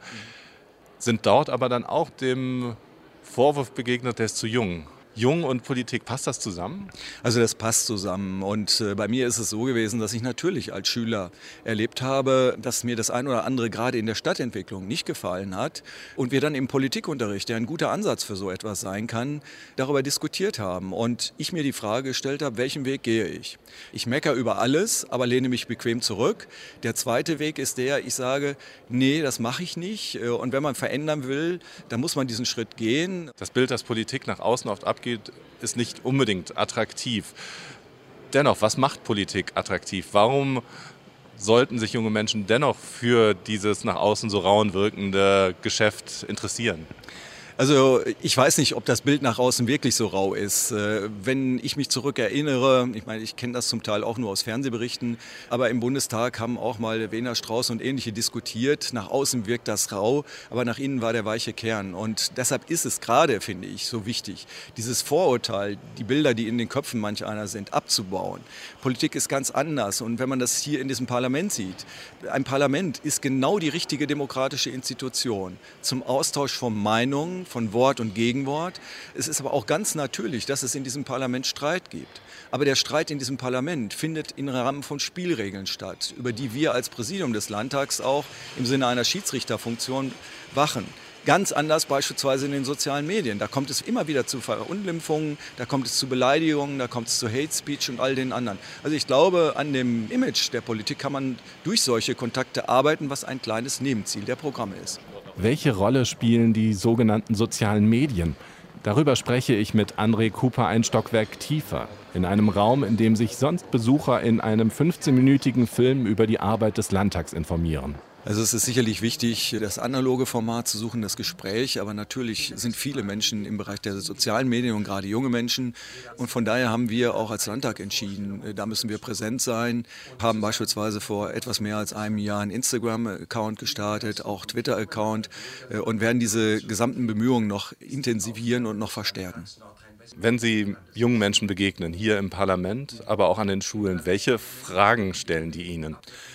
sind dort aber dann auch dem Vorwurf begegnet, der ist zu jung. Jung und Politik, passt das zusammen? Also das passt zusammen und äh, bei mir ist es so gewesen, dass ich natürlich als Schüler erlebt habe, dass mir das ein oder andere gerade in der Stadtentwicklung nicht gefallen hat und wir dann im Politikunterricht, der ein guter Ansatz für so etwas sein kann, darüber diskutiert haben und ich mir die Frage gestellt habe, welchen Weg gehe ich? Ich meckere über alles, aber lehne mich bequem zurück. Der zweite Weg ist der, ich sage, nee, das mache ich nicht und wenn man verändern will, dann muss man diesen Schritt gehen. Das Bild, das Politik nach außen oft abgeht, ist nicht unbedingt attraktiv. Dennoch, was macht Politik attraktiv? Warum sollten sich junge Menschen dennoch für dieses nach außen so rauen wirkende Geschäft interessieren? Also ich weiß nicht, ob das Bild nach außen wirklich so rau ist. Wenn ich mich zurückerinnere, ich meine, ich kenne das zum Teil auch nur aus Fernsehberichten, aber im Bundestag haben auch mal Wehner Strauß und ähnliche diskutiert. Nach außen wirkt das rau, aber nach innen war der weiche Kern. Und deshalb ist es gerade, finde ich, so wichtig, dieses Vorurteil, die Bilder, die in den Köpfen manch einer sind, abzubauen. Politik ist ganz anders. Und wenn man das hier in diesem Parlament sieht, ein Parlament ist genau die richtige demokratische Institution zum Austausch von Meinungen, von Wort und Gegenwort. Es ist aber auch ganz natürlich, dass es in diesem Parlament Streit gibt. Aber der Streit in diesem Parlament findet im Rahmen von Spielregeln statt, über die wir als Präsidium des Landtags auch im Sinne einer Schiedsrichterfunktion wachen. Ganz anders beispielsweise in den sozialen Medien. Da kommt es immer wieder zu Verunglimpfungen, da kommt es zu Beleidigungen, da kommt es zu Hate Speech und all den anderen. Also ich glaube, an dem Image der Politik kann man durch solche Kontakte arbeiten, was ein kleines Nebenziel der Programme ist. Welche Rolle spielen die sogenannten sozialen Medien? Darüber spreche ich mit André Cooper ein Stockwerk tiefer, in einem Raum, in dem sich sonst Besucher in einem fünfzehnminütigen Film über die Arbeit des Landtags informieren. Also es ist sicherlich wichtig, das analoge Format zu suchen, das Gespräch, aber natürlich sind viele Menschen im Bereich der sozialen Medien und gerade junge Menschen und von daher haben wir auch als Landtag entschieden, da müssen wir präsent sein, haben beispielsweise vor etwas mehr als einem Jahr einen Instagram-Account gestartet, auch Twitter-Account und werden diese gesamten Bemühungen noch intensivieren und noch verstärken. Wenn Sie jungen Menschen begegnen, hier im Parlament, aber auch an den Schulen, welche Fragen stellen die Ihnen?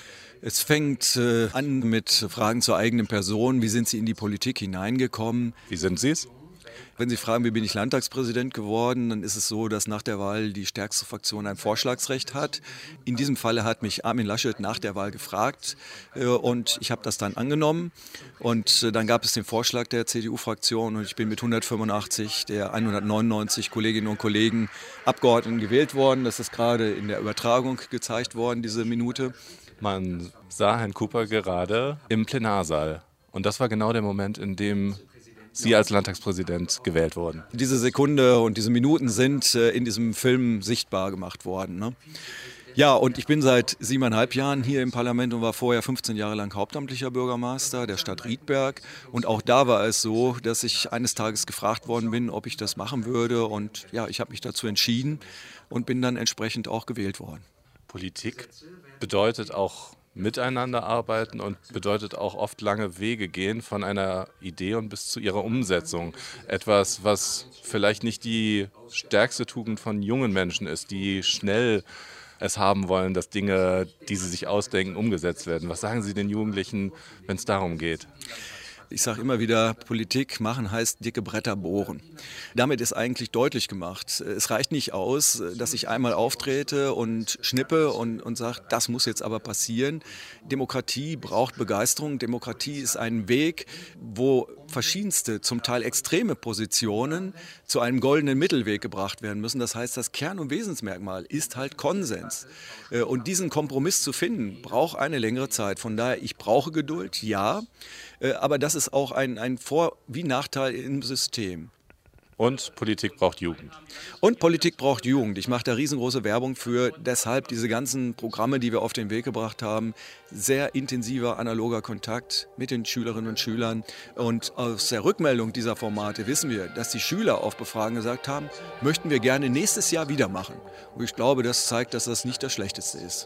Es fängt äh, an mit Fragen zur eigenen Person. Wie sind Sie in die Politik hineingekommen? Wie sind Sie es? Wenn Sie fragen, wie bin ich Landtagspräsident geworden, dann ist es so, dass nach der Wahl die stärkste Fraktion ein Vorschlagsrecht hat. In diesem Falle hat mich Armin Laschet nach der Wahl gefragt äh, und ich habe das dann angenommen. Und äh, dann gab es den Vorschlag der C D U-Fraktion und ich bin mit hundertfünfundachtzig der hundertneunundneunzig Kolleginnen und Kollegen Abgeordneten gewählt worden. Das ist gerade in der Übertragung gezeigt worden, diese Minute. Man sah Herrn Cooper gerade im Plenarsaal. Und das war genau der Moment, in dem Sie als Landtagspräsident gewählt wurden. Diese Sekunde und diese Minuten sind äh, in diesem Film sichtbar gemacht worden. Ne? Ja, und ich bin seit siebeneinhalb Jahren hier im Parlament und war vorher fünfzehn Jahre lang hauptamtlicher Bürgermeister der Stadt Riedberg. Und auch da war es so, dass ich eines Tages gefragt worden bin, ob ich das machen würde. Und ja, ich habe mich dazu entschieden und bin dann entsprechend auch gewählt worden. Politik bedeutet auch miteinander arbeiten und bedeutet auch oft lange Wege gehen von einer Idee und bis zu ihrer Umsetzung. Etwas, was vielleicht nicht die stärkste Tugend von jungen Menschen ist, die schnell es haben wollen, dass Dinge, die sie sich ausdenken, umgesetzt werden. Was sagen Sie den Jugendlichen, wenn es darum geht? Ich sage immer wieder, Politik machen heißt dicke Bretter bohren. Damit ist eigentlich deutlich gemacht. Es reicht nicht aus, dass ich einmal auftrete und schnippe und, und sage, das muss jetzt aber passieren. Demokratie braucht Begeisterung. Demokratie ist ein Weg, wo verschiedenste, zum Teil extreme Positionen zu einem goldenen Mittelweg gebracht werden müssen. Das heißt, das Kern- und Wesensmerkmal ist halt Konsens. Und diesen Kompromiss zu finden, braucht eine längere Zeit. Von daher, ich brauche Geduld, ja, aber das ist auch ein, ein Vor- wie Nachteil im System. Und Politik braucht Jugend. Und Politik braucht Jugend. Ich mache da riesengroße Werbung für. Deshalb diese ganzen Programme, die wir auf den Weg gebracht haben. Sehr intensiver analoger Kontakt mit den Schülerinnen und Schülern. Und aus der Rückmeldung dieser Formate wissen wir, dass die Schüler auf Befragen gesagt haben, möchten wir gerne nächstes Jahr wieder machen. Und ich glaube, das zeigt, dass das nicht das Schlechteste ist.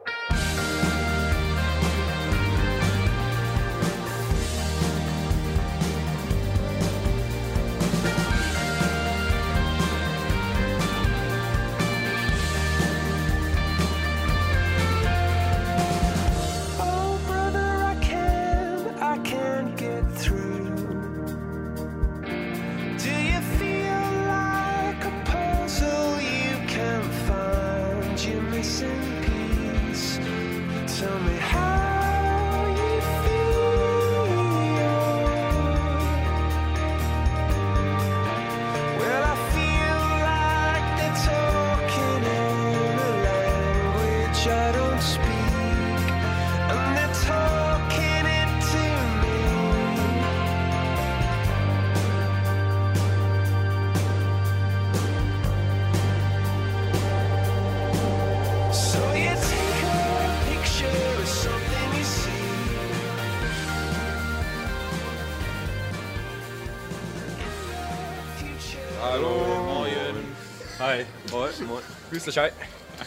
Hallo. Moin. Hi. Moin. Moin. Grüß dich, hi. Hi.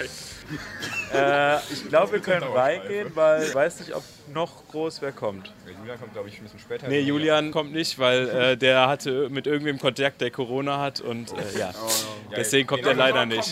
äh, ich glaube, wir können reingehen, weil ich weiß nicht, ob noch groß wer kommt. Ja, Julian kommt, glaube ich, ein bisschen später. Nee, Julian kommt nicht, weil äh, der hatte mit irgendwem Kontakt, der Corona hat und äh, ja, oh, no. Deswegen kommt er leider nicht.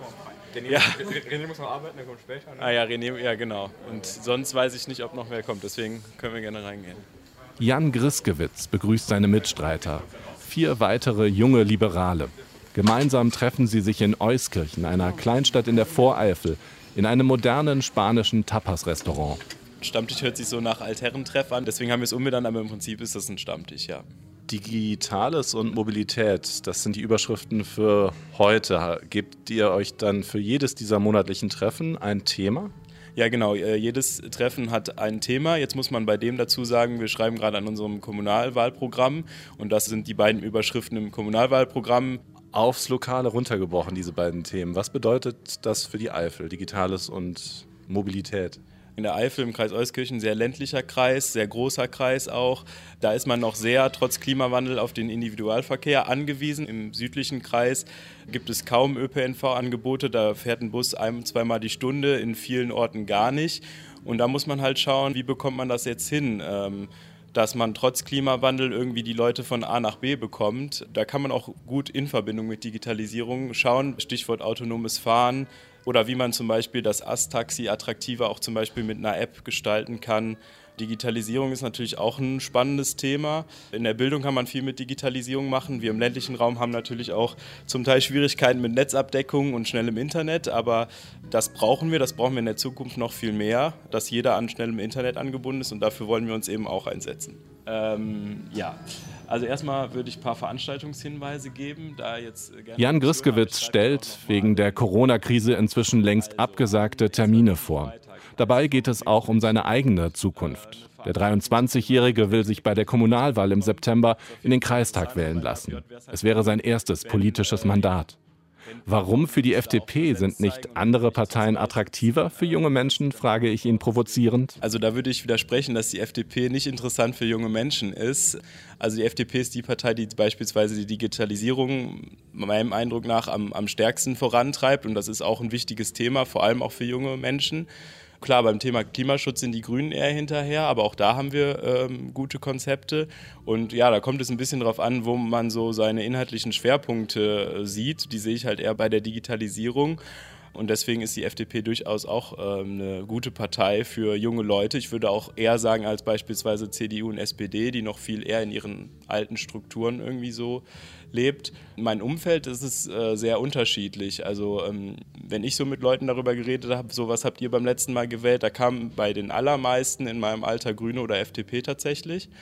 René, ja. René muss noch arbeiten, der kommt später. Ne? Ah ja, René, ja genau. Und sonst weiß ich nicht, ob noch wer kommt, deswegen können wir gerne reingehen. Jan Griskewitz begrüßt seine Mitstreiter. Vier weitere junge Liberale. Gemeinsam treffen sie sich in Euskirchen, einer Kleinstadt in der Voreifel, in einem modernen spanischen Tapas-Restaurant. Stammtisch hört sich so nach Altherrentreff an, deswegen haben wir es umbenannt, aber im Prinzip ist das ein Stammtisch, ja. Digitales und Mobilität, das sind die Überschriften für heute. Gebt ihr euch dann für jedes dieser monatlichen Treffen ein Thema? Ja genau, jedes Treffen hat ein Thema. Jetzt muss man bei dem dazu sagen, wir schreiben gerade an unserem Kommunalwahlprogramm und das sind die beiden Überschriften im Kommunalwahlprogramm. Aufs Lokale runtergebrochen, diese beiden Themen. Was bedeutet das für die Eifel, Digitales und Mobilität? In der Eifel im Kreis Euskirchen sehr ländlicher Kreis, sehr großer Kreis auch. Da ist man noch sehr, trotz Klimawandel, auf den Individualverkehr angewiesen. Im südlichen Kreis gibt es kaum Ö P N V-Angebote. Da fährt ein Bus ein-, zweimal die Stunde, in vielen Orten gar nicht. Und da muss man halt schauen, wie bekommt man das jetzt hin, dass man trotz Klimawandel irgendwie die Leute von A nach B bekommt. Da kann man auch gut in Verbindung mit Digitalisierung schauen. Stichwort autonomes Fahren. Oder wie man zum Beispiel das A S-Taxi attraktiver auch zum Beispiel mit einer App gestalten kann. Digitalisierung ist natürlich auch ein spannendes Thema. In der Bildung kann man viel mit Digitalisierung machen. Wir im ländlichen Raum haben natürlich auch zum Teil Schwierigkeiten mit Netzabdeckung und schnellem Internet, aber das brauchen wir, das brauchen wir in der Zukunft noch viel mehr, dass jeder an schnellem Internet angebunden ist und dafür wollen wir uns eben auch einsetzen. Ähm, ja, also erstmal würde ich ein paar Veranstaltungshinweise geben. Da jetzt gerne Jan Griskewitz stellt wegen der Corona-Krise inzwischen längst abgesagte Termine vor. Dabei geht es auch um seine eigene Zukunft. Der dreiundzwanzigjährige will sich bei der Kommunalwahl im September in den Kreistag wählen lassen. Es wäre sein erstes politisches Mandat. Warum für die F D P sind nicht andere Parteien attraktiver für junge Menschen, frage ich ihn provozierend. Also da würde ich widersprechen, dass die F D P nicht interessant für junge Menschen ist. Also die F D P ist die Partei, die beispielsweise die Digitalisierung meinem Eindruck nach am, am stärksten vorantreibt und das ist auch ein wichtiges Thema, vor allem auch für junge Menschen. Klar, beim Thema Klimaschutz sind die Grünen eher hinterher, aber auch da haben wir ähm, gute Konzepte. Und ja, da kommt es ein bisschen drauf an, wo man so seine inhaltlichen Schwerpunkte äh, sieht. Die sehe ich halt eher bei der Digitalisierung. Und deswegen ist die F D P durchaus auch ähm, eine gute Partei für junge Leute. Ich würde auch eher sagen als beispielsweise C D U und S P D, die noch viel eher in ihren alten Strukturen irgendwie so lebt. Mein Umfeld ist es äh, sehr unterschiedlich. Also ähm, wenn ich so mit Leuten darüber geredet habe, so was habt ihr beim letzten Mal gewählt, da kamen bei den allermeisten in meinem Alter Grüne oder F D P tatsächlich.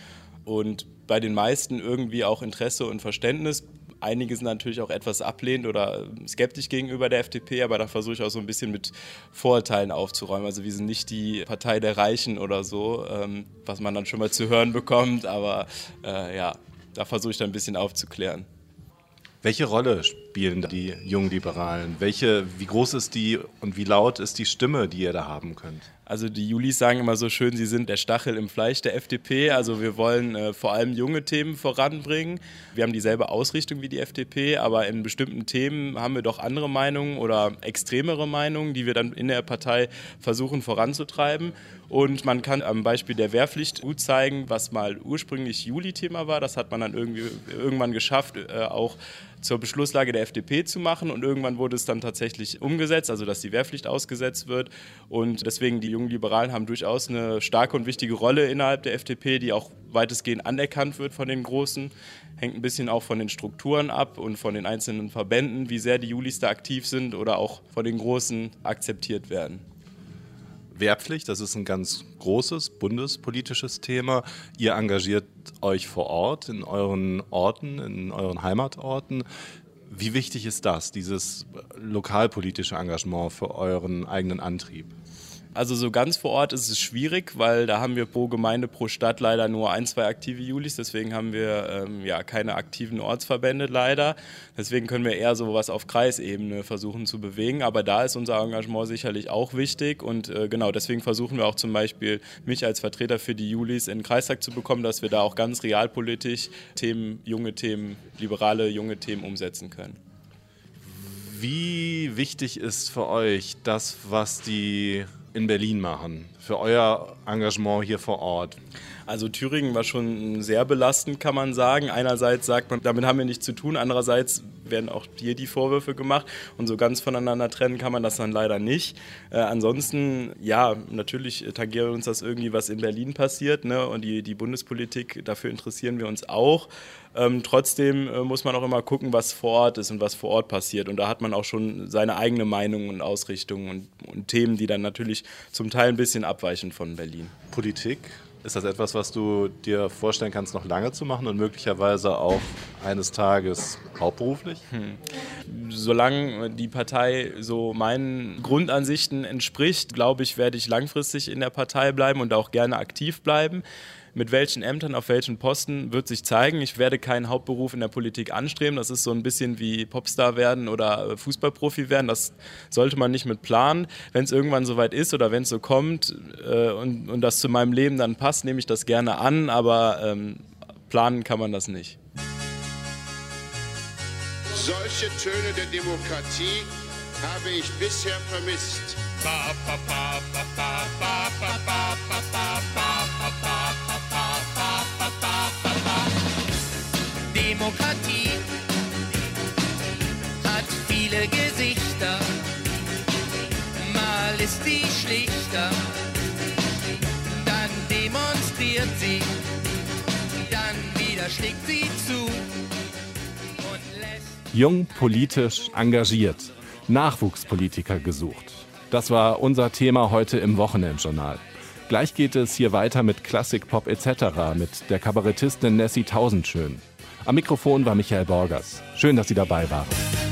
und bei den meisten irgendwie auch Interesse und Verständnis. Einige sind natürlich auch etwas ablehnend oder skeptisch gegenüber der F D P, aber da versuche ich auch so ein bisschen mit Vorurteilen aufzuräumen. Also wir sind nicht die Partei der Reichen oder so, ähm, was man dann schon mal zu hören bekommt, aber äh, ja, da versuche ich dann ein bisschen aufzuklären. Welche Rolle spielen die jungen Liberalen? Welche, wie groß ist die und wie laut ist die Stimme, die ihr da haben könnt? Also die Julis sagen immer so schön, sie sind der Stachel im Fleisch der F D P. Also wir wollen äh, vor allem junge Themen voranbringen. Wir haben dieselbe Ausrichtung wie die F D P, aber in bestimmten Themen haben wir doch andere Meinungen oder extremere Meinungen, die wir dann in der Partei versuchen voranzutreiben. Und man kann am Beispiel der Wehrpflicht gut zeigen, was mal ursprünglich Juli-Thema war. Das hat man dann irgendwie irgendwann geschafft, äh, auch zur Beschlusslage der F D P zu machen. Und irgendwann wurde es dann tatsächlich umgesetzt, also dass die Wehrpflicht ausgesetzt wird. Und deswegen die jungen Liberalen haben durchaus eine starke und wichtige Rolle innerhalb der F D P, die auch weitestgehend anerkannt wird von den Großen. Hängt ein bisschen auch von den Strukturen ab und von den einzelnen Verbänden, wie sehr die Julis da aktiv sind oder auch von den Großen akzeptiert werden. Wehrpflicht, das ist ein ganz großes bundespolitisches Thema. Ihr engagiert euch vor Ort, in euren Orten, in euren Heimatorten. Wie wichtig ist das, dieses lokalpolitische Engagement für euren eigenen Antrieb? Also so ganz vor Ort ist es schwierig, weil da haben wir pro Gemeinde, pro Stadt leider nur ein, zwei aktive Julis. Deswegen haben wir ähm, ja keine aktiven Ortsverbände leider. Deswegen können wir eher sowas auf Kreisebene versuchen zu bewegen. Aber da ist unser Engagement sicherlich auch wichtig. Und äh, genau deswegen versuchen wir auch zum Beispiel, mich als Vertreter für die Julis in den Kreistag zu bekommen, dass wir da auch ganz realpolitisch Themen, junge Themen, liberale junge Themen umsetzen können. Wie wichtig ist für euch das, was die in Berlin machen, für euer Engagement hier vor Ort? Also Thüringen war schon sehr belastend, kann man sagen. Einerseits sagt man, damit haben wir nichts zu tun, andererseits werden auch hier die Vorwürfe gemacht und so ganz voneinander trennen kann man das dann leider nicht. Äh, ansonsten, ja, natürlich tangiert uns das irgendwie, was in Berlin passiert, ne? Und die, die Bundespolitik, dafür interessieren wir uns auch. Ähm, trotzdem äh, muss man auch immer gucken, was vor Ort ist und was vor Ort passiert. Und da hat man auch schon seine eigene Meinung und Ausrichtung und, und Themen, die dann natürlich zum Teil ein bisschen abweichen von Berlin. Politik? Ist das etwas, was du dir vorstellen kannst, noch lange zu machen und möglicherweise auch eines Tages hauptberuflich? Hm. Solange die Partei so meinen Grundansichten entspricht, glaube ich, werde ich langfristig in der Partei bleiben und auch gerne aktiv bleiben. Mit welchen Ämtern, auf welchen Posten, wird sich zeigen. Ich werde keinen Hauptberuf in der Politik anstreben. Das ist so ein bisschen wie Popstar werden oder Fußballprofi werden. Das sollte man nicht mit planen. Wenn es irgendwann soweit ist oder wenn es so kommt äh, und, und das zu meinem Leben dann passt, nehme ich das gerne an, aber ähm, planen kann man das nicht. Solche Töne der Demokratie habe ich bisher vermisst. Demokratie hat viele Gesichter, mal ist sie schlichter, dann demonstriert sie, dann wieder schlägt sie zu und lässt... Jung, politisch, engagiert, Nachwuchspolitiker gesucht. Das war unser Thema heute im Wochenendjournal. Gleich geht es hier weiter mit Klassik, Pop et cetera mit der Kabarettistin Nessie Tausendschön. Am Mikrofon war Michael Borgers. Schön, dass Sie dabei waren.